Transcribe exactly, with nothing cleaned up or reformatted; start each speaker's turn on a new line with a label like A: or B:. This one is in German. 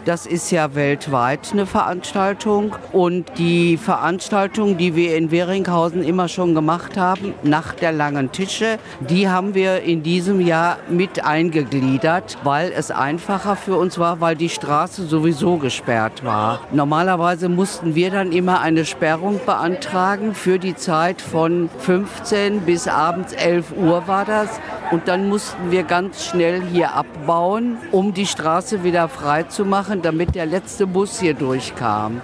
A: Das ist ja weltweit eine Veranstaltung. Und die Veranstaltung, die wir in Weringhausen immer schon gemacht haben, Nacht der langen Tische, die haben wir in diesem Jahr mit eingegliedert, weil es einfacher für uns war, weil die Straße sowieso gesperrt war. Normalerweise mussten wir dann immer eine Sperrung beantragen für die Zeit von fünfzehn bis abends elf Uhr war das. Und dann mussten wir ganz schnell hier abbauen, um die Straße wieder frei zu machen, damit der letzte Bus hier durchkam.